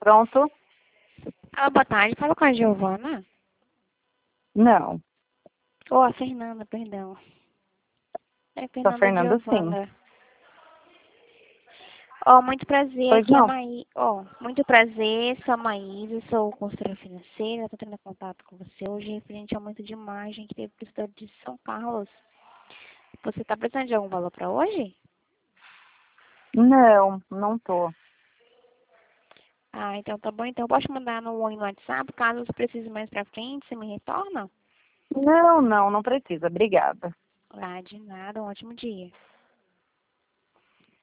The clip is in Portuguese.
Pronto? Alô, boa tarde. Fala com a Giovana. Não. Ou a Fernanda, perdão. É Sou a Fernanda Fernanda, sim. Giovana. Ó, muito prazer, Pois aqui é a não. Maí. Ó, muito prazer, sou a Maísa, sou consultora financeira, estou tendo contato com você hoje referente ao aumento de margem que teve para o estado de São Carlos. Você está precisando de algum valor para hoje? Não, não tô. Ah, então tá bom. Então eu posso mandar no WhatsApp, caso você precise mais para frente, você me retorna? Não, não precisa. Obrigada. Ah, de nada, um ótimo dia.